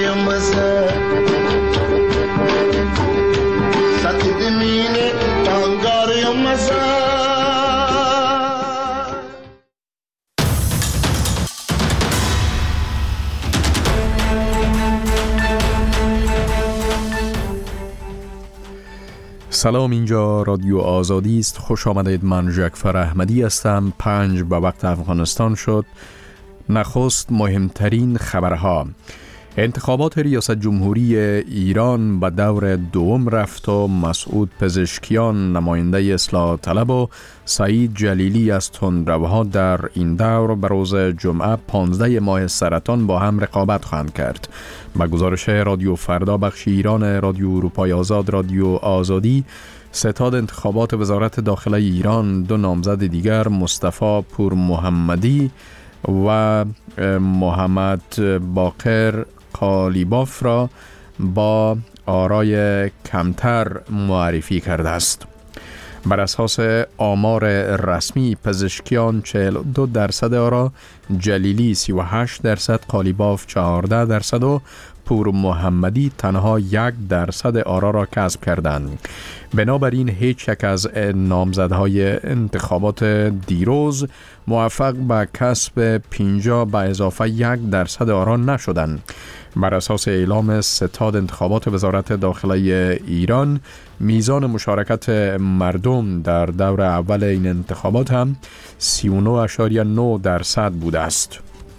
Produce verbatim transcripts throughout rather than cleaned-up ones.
masa satidmine tangar masa. سلام، اینجا رادیو آزادی است. خوش آمدید. من جعفر احمدی هستم. پنج به وقت افغانستان شد. نخست مهمترین خبرها: انتخابات ریاست جمهوری ایران به دور دوم رفت و مسعود پزشکیان نماینده اصلاح طلب و سعید جلیلی از تندروها در این دور به روز جمعه پانزده ماه سرطان با هم رقابت خواهند کرد. با گزارش رادیو فردا بخش ایران رادیو اروپای آزاد رادیو آزادی، ستاد انتخابات وزارت داخله ایران دو نامزد دیگر مصطفی پور محمدی و محمد باقر قالیباف را با آرای کمتر معرفی کرده است. بر اساس آمار رسمی، پزشکیان چهل و دو درصد آرا، جلیلی سی و هشت درصد، قالیباف چهارده درصد و پور محمدی تنها یک درصد آرا را کسب کردند. بنابراین هیچ یک از نامزدهای انتخابات دیروز موفق به کسب پنجاه به اضافه یک درصد آرا نشدند. بر اساس اعلام ستاد انتخابات وزارت داخله ایران، میزان مشارکت مردم در دور اول این انتخابات هم سی و نه اشاریه نه درصد بوده است.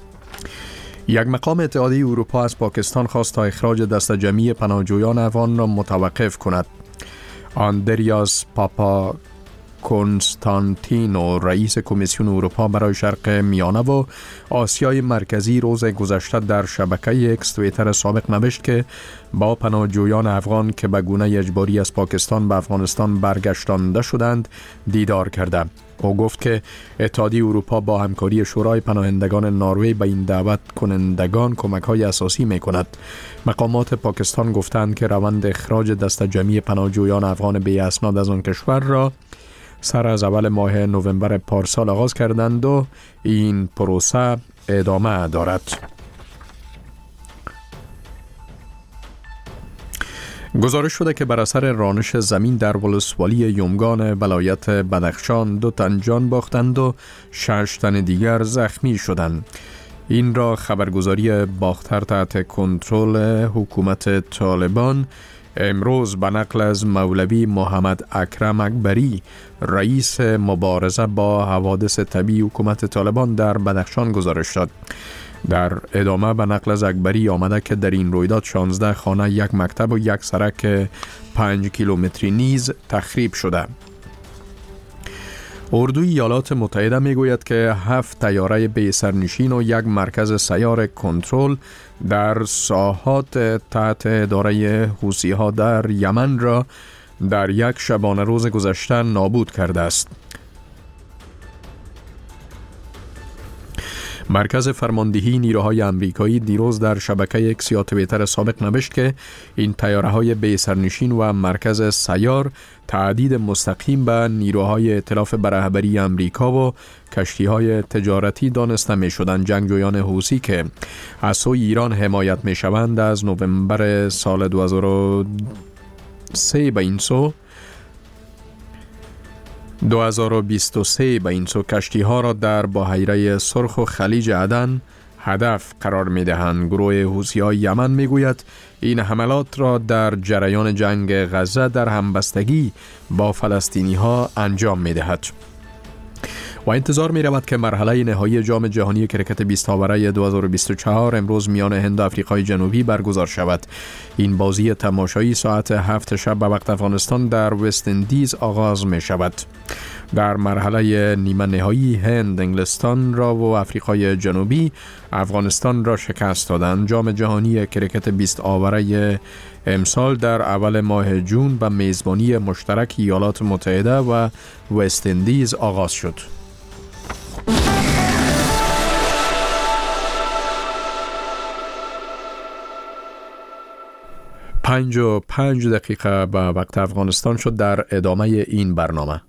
یک مقام اتحادیه اروپا از پاکستان خواست تا اخراج دسته جمعی پناهجویان افغان را متوقف کند. آندریاس پاپا کنستانتینو، رئیس کمیسیون اروپا برای شرق میانه و آسیای مرکزی، روز گذشته در شبکه اکس توییتر سابق نوشت که با پناهجویان افغان که به گونه اجباری از پاکستان به افغانستان برگشتانده شدند دیدار کرده. او گفت که اتحادیه اروپا با همکاری شورای پناهندگان نروژ به این دعوت کنندگان کمک‌های اساسی می‌کند. مقامات پاکستان گفتند که روند اخراج دسته جمعی پناهجویان افغان بی اسناد از آن کشور را سر از اول ماه نوامبر پارسال آغاز کردند و این پروسه ادامه دارد. گزارش شده که بر اثر رانش زمین در ولسوالی یومگان ولایت بدخشان دو تن جان باختند و شش تن دیگر زخمی شدند. این را خبرگزاری باختر تحت کنترل حکومت طالبان امروز به نقل از مولوی محمد اکرم اکبری، رئیس مبارزه با حوادث طبیعی حکومت طالبان در بدخشان گزارش داد. در ادامه به نقل از اکبری آمده که در این رویداد شانزده خانه، یک مکتب و یک سرک پنج کیلومتری نیز تخریب شده. اردوی ایالات متحده میگوید که هفت طیاره بی سرنشین و یک مرکز سیار کنترل در ساحات تحت اداره حوثی‌ها در یمن را در یک شبانه روز گذشته نابود کرده است. مرکز فرماندهی نیروهای آمریکایی دیروز در شبکه اکس یا توییتر سابق نوشت که این طیاره‌های بی سرنشین و مرکز سیار تهدید مستقیم به نیروهای ائتلاف به رهبری آمریکا و کشتی‌های تجارتی دانسته می‌شدند. جنگجویان حوثی که از سوی ایران حمایت می‌شوند از نوامبر سال دو هزار و سه به این سو دو هزار و بیست و سه به این سو کشتی ها را در بحیره سرخ و خلیج عدن هدف قرار می دهند. گروه حوثی‌های یمن می گوید این حملات را در جریان جنگ غزه در همبستگی با فلسطینی ها انجام می دهد و انتظار می رود که مرحله نهایی جام جهانی کرکت بیست آوره دو هزار و بیست و چهار امروز میان هند و آفریقای جنوبی برگزار شود. این بازی تماشایی ساعت هفت شب به وقت افغانستان در وست اندیز آغاز می شود. در مرحله نیمه نهایی هند انگلستان را و آفریقای جنوبی افغانستان را شکست دادند. جام جهانی کرکت بیست آوره امسال در اول ماه جون به میزبانی مشترک ایالات متحده و وست اندیز آغاز شد. پنج و پنج دقیقه به وقت افغانستان شد. در ادامه این برنامه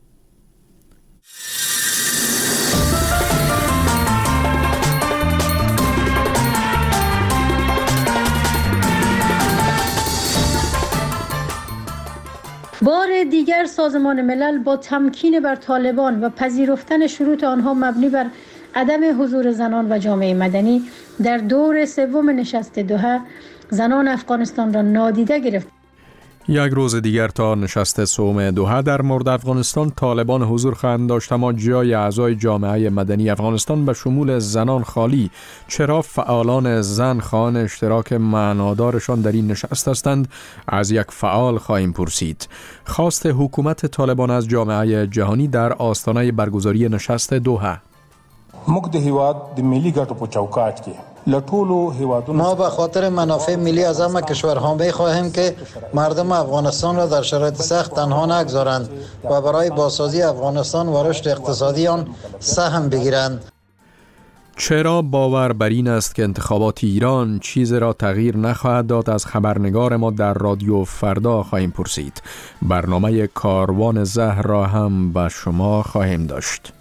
دیگر سازمان ملل با تمکین بر طالبان و پذیرفتن شروط آنها مبنی بر عدم حضور زنان و جامعه مدنی در دور سوم نشست دوحه زنان افغانستان را نادیده گرفت. یک روز دیگر تا نشست سوم دوحه در مورد افغانستان طالبان حضور خواهند داشت، اما جای اعضای جامعه مدنی افغانستان به شمول زنان خالی. چرا فعالان زن خواهان اشتراک معنادارشان در این نشست هستند؟ از یک فعال خواهیم پرسید. خواست حکومت طالبان از جامعه جهانی در آستانه برگزاری نشست دوحه. موږ د هیواد د ملي ګټو په چوکاټ کې لټولو هیوادونو ما به خاطر منافع ملی از همه کشورها می‌خواهیم که مردم افغانستان را در شرایط سخت تنها نگذارند و برای بازسازی افغانستان و رشد اقتصادی آن سهم بگیرند. چرا باور بر این است که انتخابات ایران چیز را تغییر نخواهد داد؟ از خبرنگار ما در رادیو فردا خواهیم پرسید. برنامه کاروان زهر را هم به شما خواهیم داشت.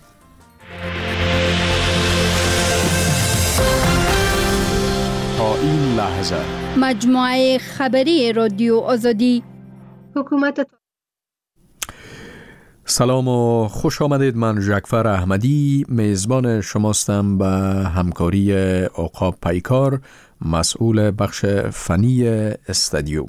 تا این لحظه مجموعه خبری رادیو آزادی. حکومت سلام و خوش آمدید. من ژکفر احمدی میزبان شماستم به همکاری عقاب پیکار، مسئول بخش فنی استودیو.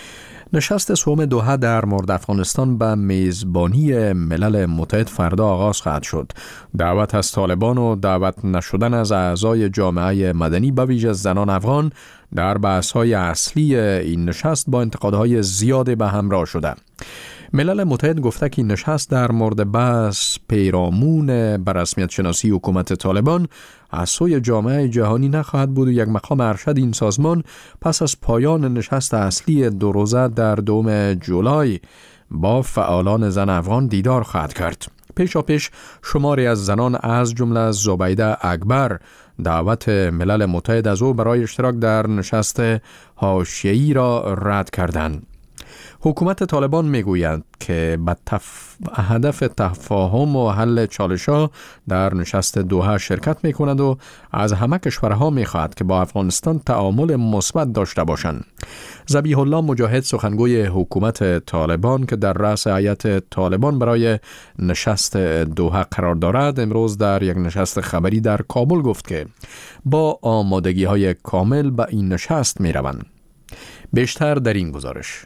نشست سوم دوحه در مورد افغانستان به میزبانی ملل متحد فردا آغاز خواهد شد. دعوت از طالبان و دعوت نشدن از اعضای جامعه مدنی به ویژه زنان افغان در بحث‌های اصلی این نشست با انتقادهای زیاد به همراه شده. ملل متحد گفته که این نشست در مورد بحث پیرامون بر رسمیت شناسی حکومت طالبان از سوی جامعه جهانی نخواهد بود و یک مقام ارشد این سازمان پس از پایان نشست اصلی دو روزه در دوم جولای با فعالان زن افغان دیدار خواهد کرد. پیشا پیش شماری از زنان از جمله زبیده اکبر دعوت ملل متحد از او برای اشتراک در نشست حاشیه‌ای را رد کردند. حکومت طالبان میگویند که به تف... هدف تفاهم و حل چالش‌ها در نشست دوحه شرکت می‌کند و از همه کشورها می‌خواهد که با افغانستان تعامل مثبت داشته باشند. ذبیح الله مجاهد، سخنگوی حکومت طالبان که در رأس هیئت طالبان برای نشست دوحه قرار دارد، امروز در یک نشست خبری در کابل گفت که با آمادگی‌های کامل به این نشست می‌روند. بیشتر در این گزارش.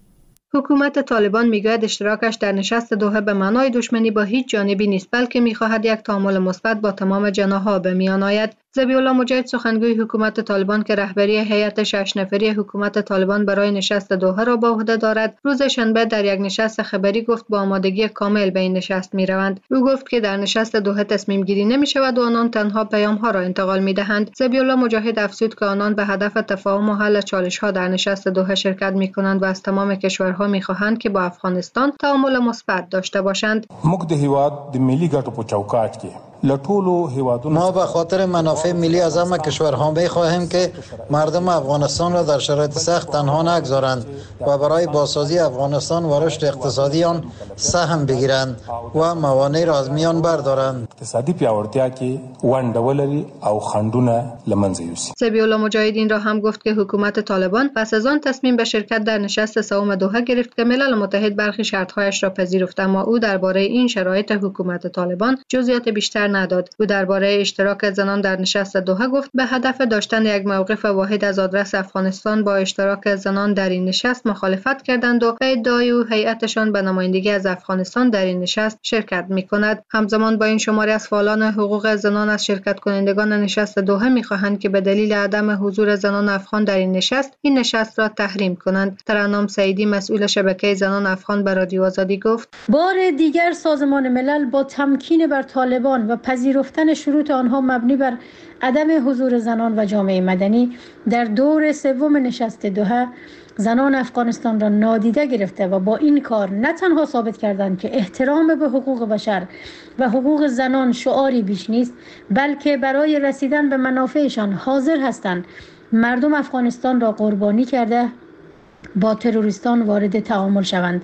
حکومت طالبان میگوید اشتراکش در نشست دوحه به معنای دشمنی با هیچ جانبی نیست، بلکه میخواهد یک تعامل مثبت با تمام جناح‌ها به میان آید. ذبیح الله مجاهد، سخنگوی حکومت طالبان که رهبری هیئت شش نفری حکومت طالبان برای نشست دوحه را به عهده دارد، روز شنبه در یک نشست خبری گفت با آمادگی کامل به این نشست میروند. او گفت که در نشست دوحه تصمیم گیری نمی شود و آنان تنها پیام ها را انتقال می دهند. ذبیح الله مجاهد افزود که آنان به هدف تفاهم و حل چالش ها در نشست دوحه شرکت می کنند و از تمام کشورها می خواهند که با افغانستان تعامل مثبت داشته باشند. موږ د هیواد د ملي ګټو په چوکاټ کې لټولو هیوادونو ما به خاطر منافع ملی از همه کشورها می‌خواهیم که مردم افغانستان را در شرایط سخت تنها نگذارند و برای بازسازی افغانستان و رشد اقتصادی آن سهم بگیرند و موانع را از میان بردارند. اقتصادي پیاوړتیا کې ونډه ولري او خنډونه له منځه یوسي. ذبیح الله مجاهد این را هم گفت که حکومت طالبان پس از آن تصمیم به شرکت در نشست سوم دوحه گرفت که ملل متحد برخی شرط‌هایش را پذیرفت، اما او درباره این شرایط حکومت طالبان جزئیات بیشتر نداد. او درباره اشتراک زنان در نشست دوحه گفت به هدف داشتن یک موقف واحد از آدرس افغانستان با اشتراک زنان در این نشست مخالفت کردند و به ادعای او هیئتشان به نمایندگی از افغانستان در این نشست شرکت می‌کند. همزمان با این شماری از فعالان حقوق زنان از شرکت کنندگان نشست دوحه می‌خواهند که به دلیل عدم حضور زنان افغان در این نشست این نشست را تحریم کنند. ترنم سعیدی، مسئول شبکه زنان افغان، به رادیو آزادی گفت بار دیگر سازمان ملل با تمکین بر طالبان و پذیرفتن شروط آنها مبنی بر عدم حضور زنان و جامعه مدنی در دور سوم نشست دوحه زنان افغانستان را نادیده گرفته و با این کار نه تنها ثابت کردند که احترام به حقوق بشر و حقوق زنان شعاری بیش نیست، بلکه برای رسیدن به منافعشان حاضر هستند مردم افغانستان را قربانی کرده با تروریستان وارد تعامل شوند.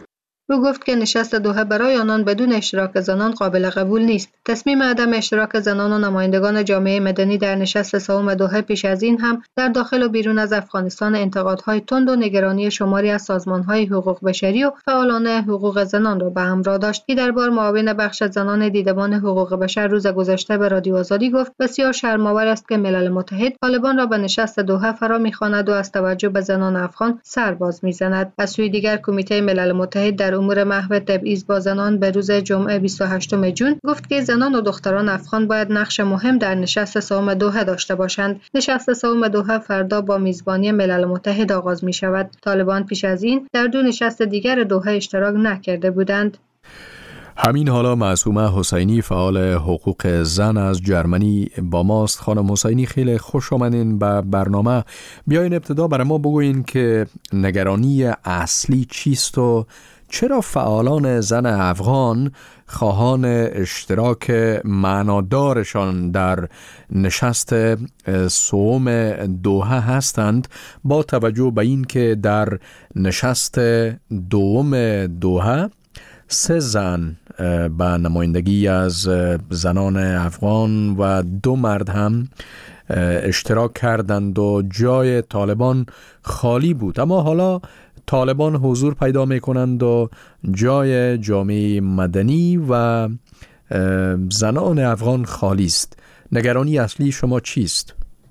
او گفت که نشست دوحه برای آنان بدون اشتراک زنان قابل قبول نیست. تصمیم عدم اشتراک زنان و نمایندگان جامعه مدنی در نشست سوم دوحه پیش از این هم در داخل و بیرون از افغانستان انتقادهای تند و نگرانی شماری از سازمان‌های حقوق بشری و فعالان حقوق زنان را به همراه داشت. که در بار معاون بخش زنان دیدبان حقوق بشر روز گذشته به رادیو آزادی گفت بسیار شرم‌آور است که ملل متحد طالبان را به نشست دوحه فرا می‌خواند و از توجه به زنان افغان سرباز می‌زند. از سوی دیگر کمیته ملل متحد در امور محو تبعیض با زنان به روز جمعه بیست و هشتم جون گفت که زنان و دختران افغان باید نقش مهم در نشست سوم دوحه داشته باشند. نشست سوم دوحه فردا با میزبانی ملل متحد آغاز می شود. طالبان پیش از این در دو نشست دیگر دوحه اشتراک نکرده بودند. همین حالا معصومه حسینی فعال حقوق زن از جرمنی با ماست. خانم حسینی خیلی خوش آمدین به برنامه. بیاین ابتدا برای ما بگوین که نگرانی اصلی چیست و چرا فعالان زن افغان خواهان اشتراک معنادارشان در نشست سوم دوحه هستند، با توجه به این که در نشست دوم دوحه سه زن به نمایندگی از زنان افغان و دو مرد هم اشتراک کردند و جای طالبان خالی بود. اما حالا طالبان حضور پیدا می کنند و جای جامعه مدنی و زنان افغان خالی است. نگرانی اصلی شما چیست؟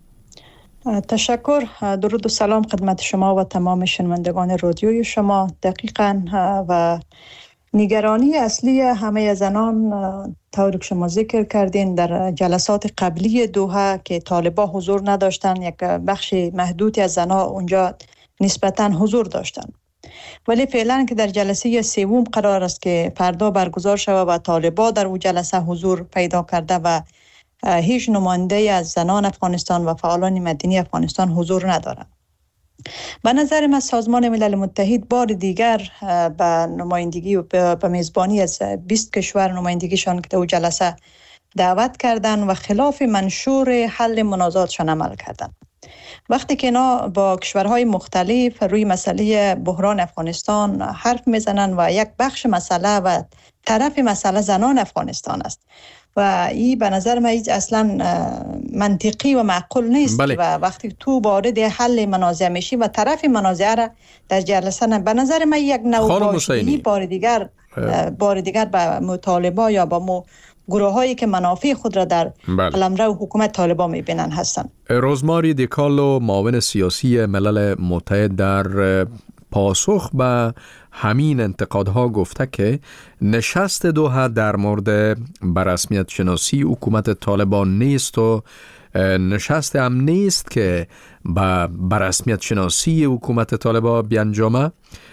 تشکر. درود و سلام خدمت شما و تمام شنوندگان رادیوی شما. دقیقاً و نگرانی اصلی همه زنان طوری که شما ذکر کردین در جلسات قبلی دوحه که طالبان حضور نداشتن، یک بخش محدودی از زنان اونجا نسبتاً حضور داشتن، ولی فعلا که در جلسه سوم قرار است که فردا برگزار شود و طالبان در اون جلسه حضور پیدا کرده و هیچ نماینده از زنان افغانستان و فعالان مدنی افغانستان حضور ندارند. به نظر من سازمان ملل متحد بار دیگر به نمایندگی و به میزبانی از بیست کشور نمایندگیشان که در جلسه دعوت کردند و خلاف منشور حل منازعاتشان عمل کردند. وقتی که اینا با کشورهای مختلف روی مسئله بحران افغانستان حرف میزنن و یک بخش مسئله و طرف مسئله زنان افغانستان است و این به نظر من اصلا منطقی و معقول نیست. بله. و وقتی تو وارد حل منازعه میشی و طرف منازعه را در جلسه نه، به نظر من یک نوع باشی بار دیگر بار دیگر به مطالبه یا با مو گروه هایی که منافع خود را در قلمرو حکومت طالبان میبینن هستند. روزماری دیکالو معاون سیاسی ملل متحد در پاسخ به همین انتقادها گفته که نشست دوحه در مورد بررسمیت شناسی حکومت طالبان نیست و نشست هم نیست که به بررسمیت شناسی حکومت طالبان بیانجامه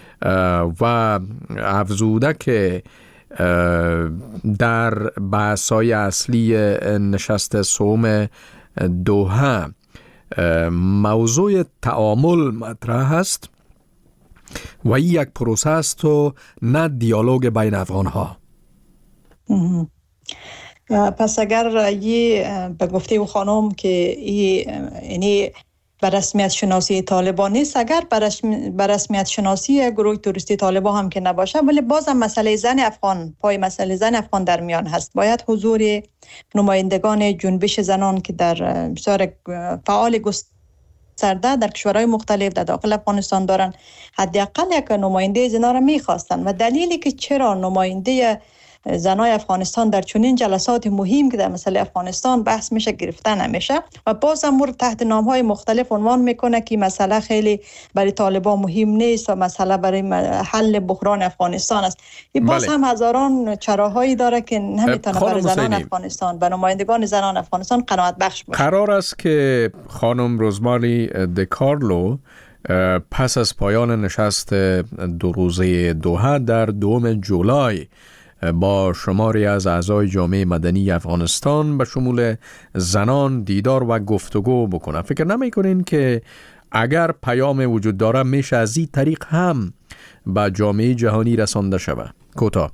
و افزوده که در بحث‌های اصلی نشست سوم دوحه موضوع تعامل مطرح است و این یک پروسه است و نه دیالوگ بین افغان‌ها. پس اگر یه به گفته او خانم که یعنی به رسمیت شناسی طالبان نیست، اگر به رسمیت شناسی گروه توریستی طالبان هم که نباشه، ولی باز هم مسئله زن افغان پای مسئله زن افغان در میان هست. باید حضور نمایندگان جنبش زنان که در بسیار فعال گسترده در کشورهای مختلف در داخل افغانستان دارن، حداقل یک نماینده زنا را میخواستن و دلیلی که چرا نماینده زنای افغانستان در چنین جلسات مهم که در مسئله افغانستان بحث میشه گرفته نمیشه و باز هم مورد تحت نام‌های مختلف عنوان میکنه که مسئله خیلی برای طالبان مهم نیست و مسئله برای حل بحران افغانستان است. این باز بله. هم هزاران چراهایی داره که نمیتونه برای زنان افغانستان و نمایندگان زنان افغانستان قناعت بخش باشه. قرار است که خانم روزماری دیکارلو پس از پایان نشست دو روزه دوحه در دوم جولای با شماری از اعضای جامعه مدنی افغانستان به شمول زنان دیدار و گفتگو بکنه. فکر نمی کنین که اگر پیام وجود داره میشه از این طریق هم به جامعه جهانی رسانده شود؟ کوتاه.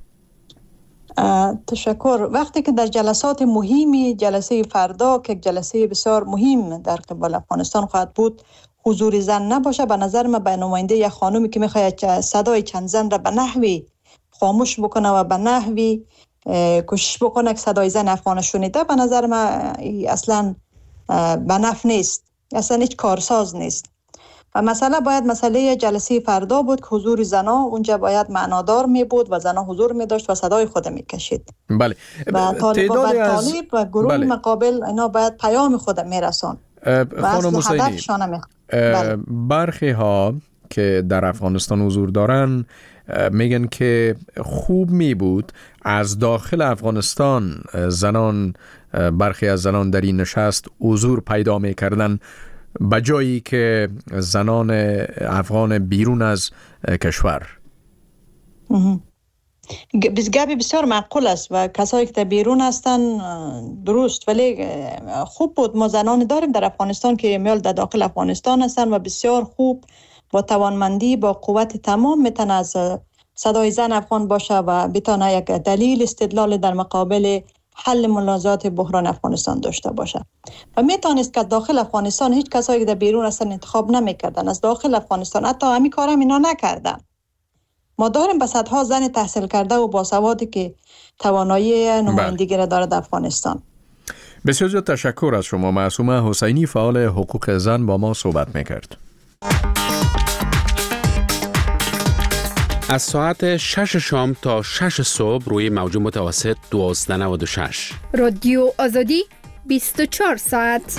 تشکر. وقتی که در جلسات مهمی، جلسه فردا که جلسه بسیار مهم در قبال افغانستان خواهد بود، حضور زن نباشه، به نظر من به نماینده یک خانومی که میخواید صدای چند زن را به نحوی خاموش بکنه و به نحوی کوشش بکنه که صدای زن افغان شنیده. به نظر من اصلا به نفع نیست، اصلا هیچ کارساز نیست. و مسئله باید مسئله جلسه فردا بود که حضور زنا اونجا باید معنادار می بود و زنا حضور می داشت و صدای خود می کشید. بله. و طالب و طالب و گروه بله. مقابل اینا باید پیام خود می رسون و اصل هدفشانه می بله. برخی ها که در افغانستان حضور دارن میگن که خوب می بود از داخل افغانستان زنان، برخی از زنان در این نشست حضور پیدا می کردن به جایی که زنان افغان بیرون از کشور. گپی بسیار معقول است و کسایی که بیرون هستن درست، ولی خوب بود ما زنان داریم در افغانستان که میل در داخل افغانستان هستن و بسیار خوب با توانمندی با قوت تمام میتونه از صدای زن افغان باشه و بتونه یک دلیل استدلال در مقابل حل منازعات بحران افغانستان داشته باشه. و میتونست که داخل افغانستان هیچ کسایی که در بیرون هستن انتخاب نمیکردن، از داخل افغانستان حتی همین کارا اینا نکردن. ما داریم به صدها زن تحصیل کرده و باسوادی که توانایی نمایندگی را داره در افغانستان. بسیار زیاد تشکر از شما. معصومه حسینی، فعال حقوق زن، با ما صحبت میکرد. از ساعت شش شام تا شش صبح روی موج متوسط دوازده نود و شش. رادیو آزادی بیست و چهار ساعت.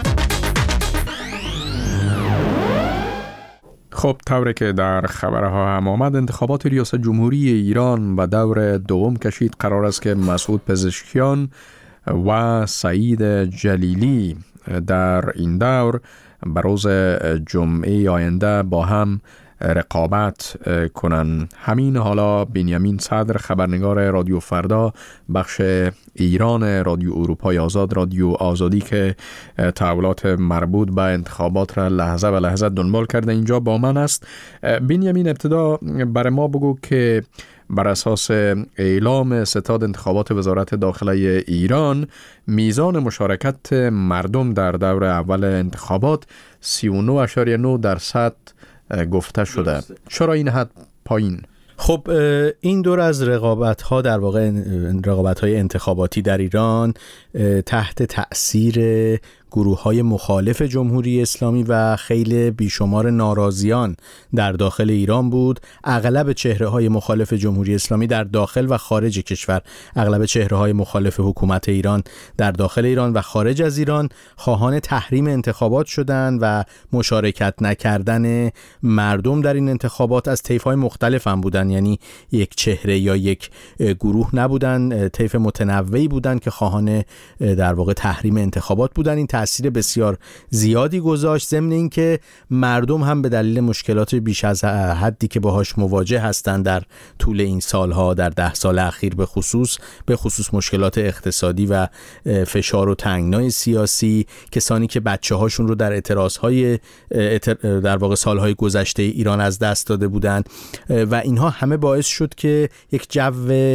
خب طوری که در خبرها هم آمد، انتخابات ریاست جمهوری ایران به دور دوم کشید. قرار است که مسعود پزشکیان و سعید جلیلی در این دور به روز جمعه آینده با هم رقابت کنن. همین حالا بنیامین صدر، خبرنگار رادیو فردا بخش ایران رادیو اروپای آزاد، رادیو آزادی که تحولات مربوط به انتخابات را لحظه به لحظه دنبال کرده، اینجا با من است. بنیامین، ابتدا برای ما بگو که بر اساس اعلام ستاد انتخابات وزارت داخله ایران، میزان مشارکت مردم در دور اول انتخابات سی و نه اشاریه نه درصد گفته شده. چرا این حد پایین؟ خب این دور از رقابت ها، در واقع رقابت های انتخاباتی در ایران تحت تأثیر گروه های مخالف جمهوری اسلامی و خیلی بیشمار ناراضیان در داخل ایران بود. اغلب چهره های مخالف جمهوری اسلامی در داخل و خارج کشور، اغلب چهره های مخالف حکومت ایران در داخل ایران و خارج از ایران خواهان تحریم انتخابات شدند و مشارکت نکردن مردم در این انتخابات از طیف های مختلف هم بودن، یعنی یک چهره یا یک گروه نبودن، طیف متنوعی بودن که خواهان در واقع تحریم انتخابات بودن. این تأثیر بسیار زیادی گذاشت، ضمن این که مردم هم به دلیل مشکلات بیش از حدی که باهاش مواجه هستند در طول این سالها، در ده سال اخیر به خصوص به خصوص مشکلات اقتصادی و فشار و تنگنای سیاسی، کسانی که بچه هاشون رو در اعتراضهای در واقع سالهای گذشته ایران از دست داده بودند و اینها همه باعث شد که یک جو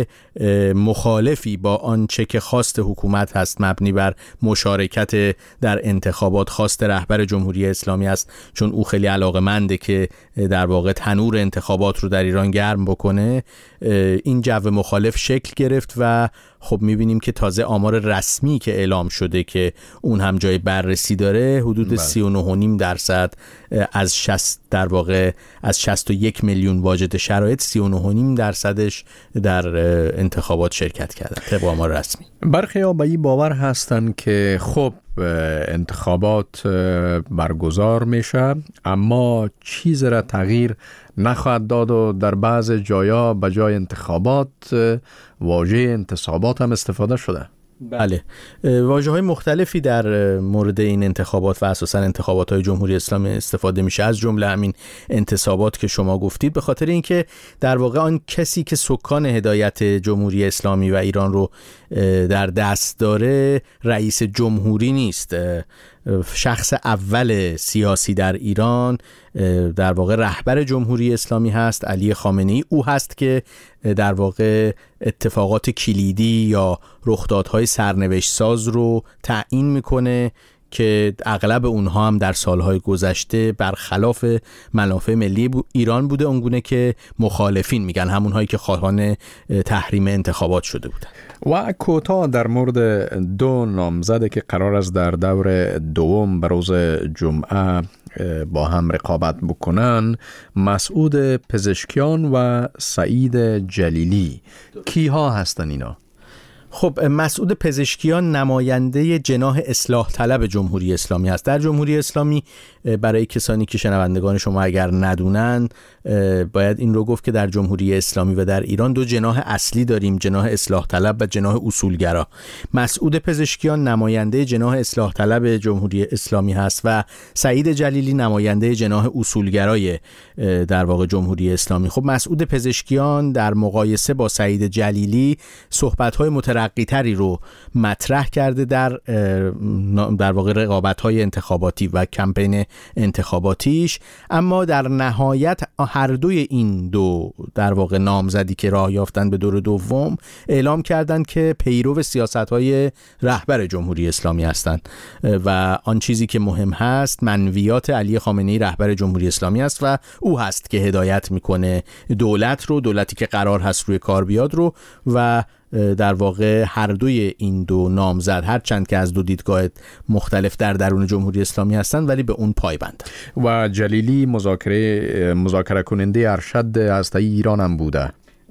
مخالفی با آنچه که خواست حکومت هست، مبنی بر مشارکت در انتخابات، خواست رهبر جمهوری اسلامی است، چون او خیلی علاقه‌منده که در واقع تنور انتخابات رو در ایران گرم بکنه. این جو مخالف شکل گرفت و خب میبینیم که تازه آمار رسمی که اعلام شده که اون هم جای بررسی داره، حدود سی و نه و نیم درصد از شصت در واقع از شصت و یک میلیون واجد شرایط سی و نه و نیم درصدش در انتخابات شرکت کردن طبق آمار رسمی. برخی ها به این باور هستن که خب انتخابات برگزار میشه اما چیز را تغییر نخواهد داد و در بعض جایا به جای انتخابات واژه انتصابات هم استفاده شده. بله، واژه‌های مختلفی در مورد این انتخابات و اساساً انتخابات های جمهوری اسلامی استفاده میشه، از جمله همین انتصابات که شما گفتید، به خاطر اینکه در واقع آن کسی که سکان هدایت جمهوری اسلامی و ایران رو در دست داره رئیس جمهوری نیست. شخص اول سیاسی در ایران در واقع رهبر جمهوری اسلامی هست، علی خامنه‌ای. او هست که در واقع اتفاقات کلیدی یا رخدادهای سرنوشت ساز رو تعیین میکنه که اغلب اونها هم در سالهای گذشته برخلاف منافع ملی ایران بوده، اونگونه که مخالفین میگن، همونهایی که خواهان تحریم انتخابات شده بودن. و کوتاه در مورد دو نامزده که قرار است در دور دوم به روز جمعه با هم رقابت بکنن، مسعود پزشکیان و سعید جلیلی، کیها هستن اینا؟ خب مسعود پزشکیان نماینده جناح اصلاح طلب جمهوری اسلامی است. در جمهوری اسلامی، برای کسانی که شنوندگان شما اگر ندونن، باید این رو گفت که در جمهوری اسلامی و در ایران دو جناح اصلی داریم، جناح اصلاح طلب و جناح اصولگرا. مسعود پزشکیان نماینده جناح اصلاح طلب جمهوری اسلامی هست و سعید جلیلی نماینده جناح اصولگرای در واقع جمهوری اسلامی. خب مسعود پزشکیان در مقایسه با سعید جلیلی صحبت‌های مترقی‌تری رو مطرح کرده در در واقع رقابت‌های انتخاباتی و کمپین انتخاباتیش، اما در نهایت هر دوی این دو در واقع نامزدی که راه یافتن به دور دوم اعلام کردند که پیرو سیاست‌های رهبر جمهوری اسلامی هستند و آن چیزی که مهم هست منویات علی خامنه‌ای رهبر جمهوری اسلامی است و او هست که هدایت میکنه دولت رو، دولتی که قرار هست روی کار بیاد رو، و در واقع هر دوی این دو نامزد هر چند که از دو دیدگاه مختلف در درون جمهوری اسلامی هستند ولی به اون پایبند. و جلیلی مذاکره مذاکره کننده ارشد هسته‌ای ایران هم بوده.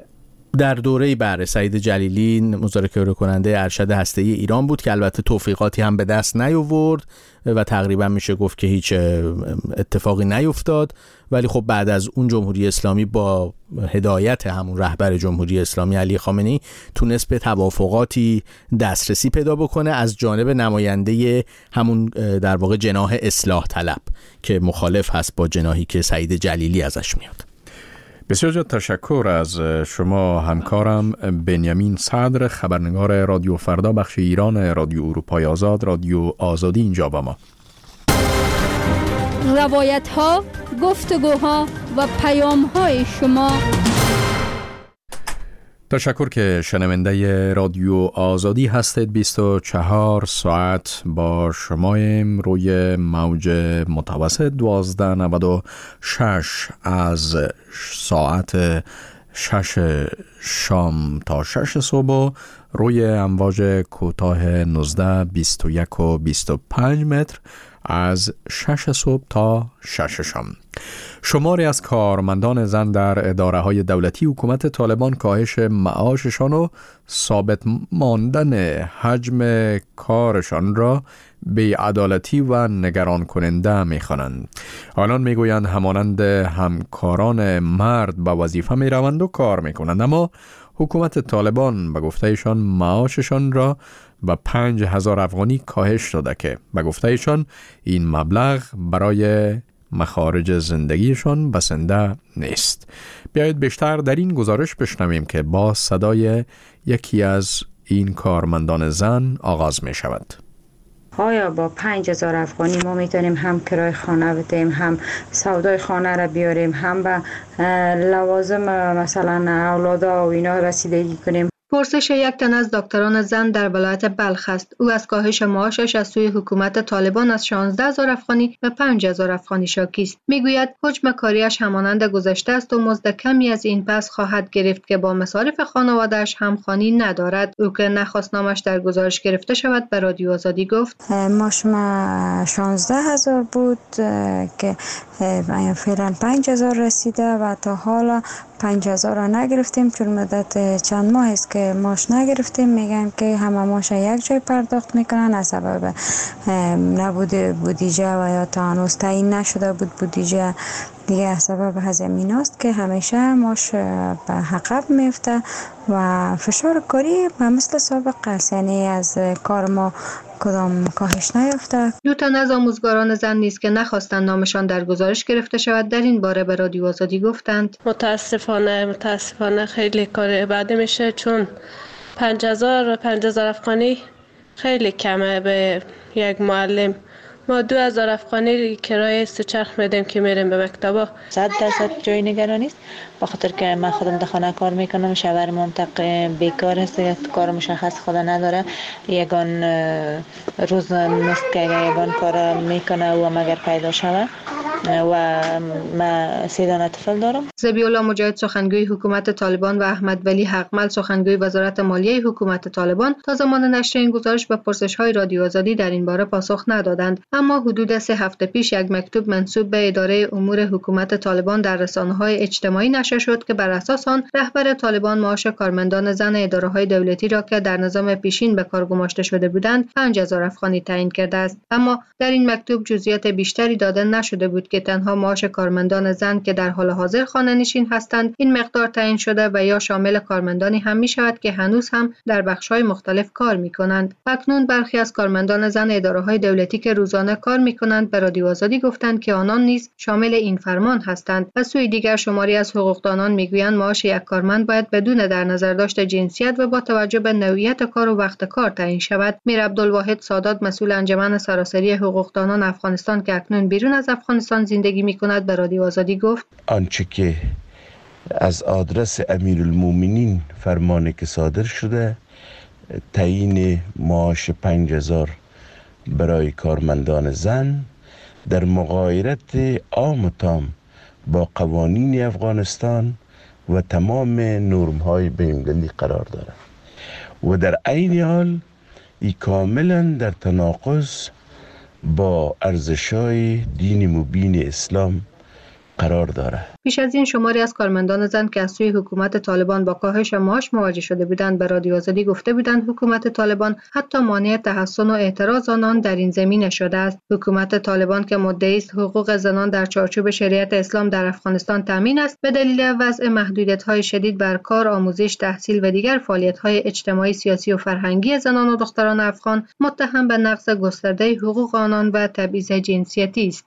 در دوره بر سعید جلیلی مذاکره کننده ارشد هسته‌ای ایران بود که البته توفیقاتی هم به دست نیاورد و تقریبا میشه گفت که هیچ اتفاقی نیفتاد، ولی خب بعد از اون جمهوری اسلامی با هدایت همون رهبر جمهوری اسلامی علی خامنه‌ای تونست به توافقاتی دسترسی پیدا بکنه از جانب نماینده همون در واقع جناح اصلاح طلب که مخالف هست با جناحی که سعید جلیلی ازش میاد. بسیار زیاد تشکر از شما همکارم بنیامین صدر، خبرنگار رادیو فردا بخش ایران رادیو اروپای آزاد، رادیو آزادی اینجا با ما. روایت ها، گفتگوها و پیام های شما. تشکر که شنونده رادیو آزادی هستید. بیست و چهار ساعت با شماییم روی موج متوسط دوازده نود و شش از ساعت شش شام تا شش صبح، روی امواج کوتاه نوزده بیست و یک و بیست و پنج متر از شش صبح تا شش شام. شماری از کارمندان زن در اداره های دولتی حکومت طالبان کاهش معاششان و ثابت ماندن حجم کارشان را بی‌عدالتی و نگران کننده می‌خوانند. آنان میگویند همانند همکاران مرد به وظیفه میروند و کار میکنند، اما حکومت طالبان به گفتهشان معاششان را به پنج هزار افغانی کاهش داده که به گفتهشان این مبلغ برای مخارج زندگیشان بسنده نیست. بیایید بیشتر در این گزارش بشنویم که با صدای یکی از این کارمندان زن آغاز می شود. آیا با پنج هزار افغانی ما میتونیم هم کرای خانه بدیم، هم سودای خانه را بیاریم، هم به لوازم مثلا اولادا و اینا رسیدگی کنیم؟ پرسش یک تن از دکتران زن در ولایت بلخ است. او از کاهش معاشش از سوی حکومت طالبان از شانزده هزار افغانی به پنج هزار افغانی شاکی است. میگوید حجم کاریش همانند گذشته است و مزد کمی از این پس خواهد گرفت که با مصارف خانواده‌اش همخوانی ندارد. او که نخواست نامش در گزارش گرفته شود به رادیو آزادی گفت: ماش ما شانزده هزار بود که فعلا پنج هزار رسیده و تا حالا پنج هزار را نگرفتیم، چون مدت چند ماه است که ماش نگرفتیم. میگن که همه ماش یک جای پرداخت میکنن از سبب نبود بودجه و یا تا هنوز تعیین نشده بود بودجه دیگه، از سبب هزینه است که همیشه ماش به عقب میفته و فشار کاری مثل سابق است، یعنی از کار ما کدام کاهش نیافته. دو تن از آموزگاران زن نیز که نخواستند نامشان در گزارش گرفته شود در این باره به رادیو آزادی گفتند: متاسفانه متاسفانه خیلی کار بعد میشه، چون پنج هزار پنج هزار افغانی خیلی کمه به یک معلم ما دو هزار افغانی کرایه سه چرخ میدیم که میریم به مکتبا. صد درصد جای نگرانی است، به خاطر که من خودم در خانه کار میکنم، شوهر منطقه بیکار است، کار مشخص خود نداره، یگان روز نیست که یگان کار میکنه و مگر پیدا شود و من سه دانه طفل دارم. ذبیح الله مجاهد سخنگوی حکومت طالبان و احمد ولی حقمل سخنگوی وزارت مالیه حکومت طالبان تا زمان نشر این گزارش به پرسش‌های رادیو آزادی در این باره پاسخ ندادند، اما حدود سه هفته پیش یک مکتوب منسوب به اداره امور حکومت طالبان در رسانه‌های اجتماعی نشر شد که بر اساس آن رهبر طالبان معاش کارمندان زن اداره‌های دولتی را که در نظام پیشین به کار گماشته شده بودند پنج هزار افغانی تعیین کرده است، اما در این مکتوب جزئیات بیشتری داده نشده بود که تنها معاش کارمندان زن که در حال حاضر خانه نشین هستند این مقدار تعیین شده و یا شامل کارمندانی هم می شود که هنوز هم در بخش‌های مختلف کار می کنند. اکنون برخی از کارمندان زن اداره‌های دولتی که روزانه کار می کنند به رادیو آزادی گفتند که آنان نیز شامل این فرمان هستند. از سوی دیگر شماری از حقوقدانان میگویند معاش یک کارمند باید بدون در نظر داشت جنسیت و با توجه به نوعیت کار و وقت کار تعیین شود. میر عبدالواحد سادات مسئول انجمن سراسری حقوقدانان افغانستان که اکنون بیرون از افغانستان زندگی می کند به رادیو آزادی گفت آنچه که از آدرس امیرالمومنین فرمانی که صادر شده تعیین معاش پنج هزار برای کارمندان زن در مغایرت عام و تام با قوانین افغانستان و تمام نرم های بین‌المللی قرار دارد و در عین حال ای کاملا در تناقض با ارزش‌های دین مبین اسلام قرار دارد. پیش از این شماری از کارمندان زن که از سوی حکومت طالبان با کاهش معاش مواجه شده بودند به رادیو آزادی گفته بودند حکومت طالبان حتی مانع تحسن و اعتراض آنان در این زمینه شده است. حکومت طالبان که مدعی است حقوق زنان در چارچوب شریعت اسلام در افغانستان تامین است، به دلیل وضع محدودیت‌های شدید بر کار، آموزش، تحصیل و دیگر فعالیت‌های اجتماعی، سیاسی و فرهنگی زنان و دختران افغان متهم به نقض گسترده حقوق آنان و تبعیض جنسیتی است.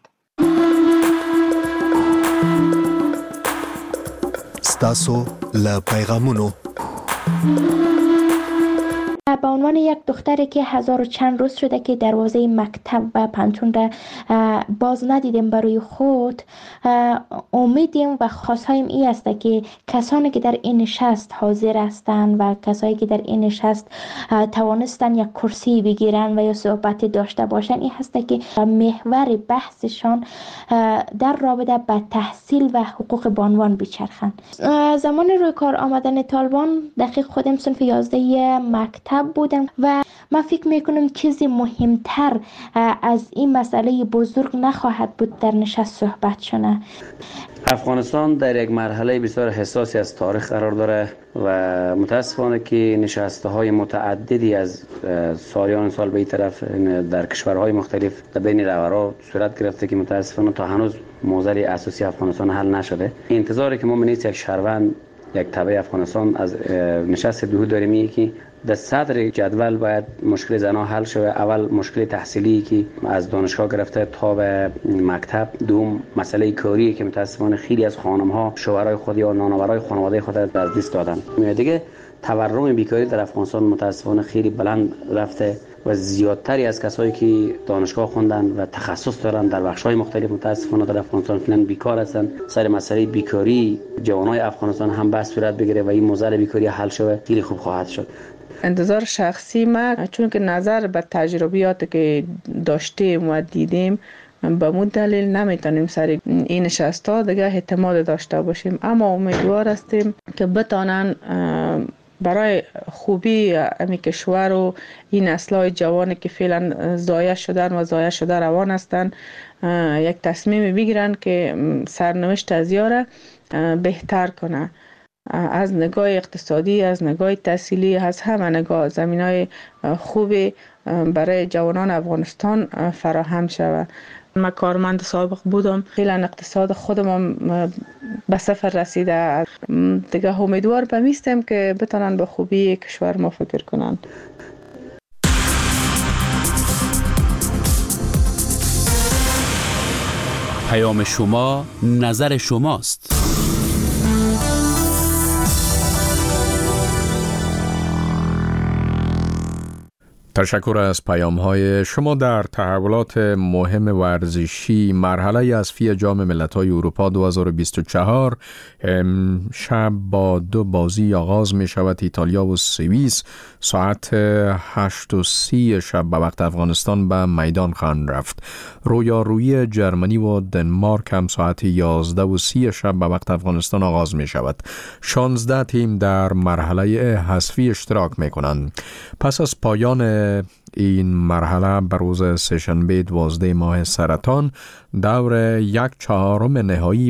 ستاسو له پیغامونو به عنوان یک دختری که هزار و چند روز شده که دروازه مکتب و پنتون را باز ندیدیم برای خود، امیدیم و خواستهایم این است که کسانی که در این نشست حاضر هستند و کسانی که در این نشست توانستن یک کرسی بگیرن و یا صحبت داشته باشن این هست که محور بحثشان در رابطه با تحصیل و حقوق بانوان بچرخند. زمان روی کار آمدن طالبان دقیق خودم صنف یازده مکتب بودم و من فکر میکنم چیزی مهمتر از این مسئله بزرگ نخواهد بود در نشست صحبت شده. افغانستان در یک مرحله بسیار حساسی از تاریخ قرار داره و متاسفانه که نشسته های متعددی از سالیان سال به این طرف در کشورهای مختلف در بین رهبران صورت گرفته که متاسفانه تا هنوز موضوع اساسی افغانستان حل نشده. انتظاری که ما نیست یک شهروند یک تبع افغانستان از نشست دوحه داریم اینه که در صدر جدول باید مشکل زنها حل شود. اول مشکل تحصیلی که از دانشگاه گرفته تا به مکتب، دوم مسئله کاری که متاسفانه خیلی از خانم‌ها شوهرای خود یا نانآورای خانواده خود از دست دادن. دیگه تورم بیکاری در افغانستان متاسفانه خیلی بلند رفته و زیادتری از کسایی که دانشگاه خوندن و تخصص دارن در بخش‌های مختلف متاسفانه در افغانستان فعلا بیکار هستن. سر مسئله بیکاری جوانای افغانستان هم بحث صورت بگیره و این موضوع بیکاری حل شود خیلی خوب خواهد شد. انتظار شخصی من چون که نظر به تجربیات که داشتیم و دیدیم به مود دلیل نمیتونیم سر این نشستا دیگه اعتماد داشته باشیم، اما امیدوار هستیم که بتانن برای خوبی امی کشور و این نسل‌های جوانی که فعلا ضایع شدن و ضایع شده روان هستند یک تصمیم بگیرن که سرنوشت از یاره بهتر کنه. از نگاه اقتصادی، از نگاه تحصیلی، از همه نگاه زمینای خوبی برای جوانان افغانستان فراهم شود. من کارمند سابق بودم، فعلا اقتصاد خودم به صفر رسیده. دیگه امیدوار به میستم که بتونن به خوبی کشور ما فکر کنن. پیام شما نظر شماست. تشکر از پیام های شما. در تحولات مهم ورزشی مرحله حذفی جام ملت‌های اروپا دو هزار و بیست و چهار شب با دو بازی آغاز می شود. ایتالیا و سوئیس ساعت هشت و سی شب به وقت افغانستان به میدان خواهند رفت. رویارویی جرمنی و دنمارک هم ساعت یازده و سی شب به وقت افغانستان آغاز می شود. شانزده تیم در مرحله حذفی اشتراک می کنند. پس از پایان این مرحله بر روز سه‌شنبه دوازده ماه سرطان دور یک چهارم نهایی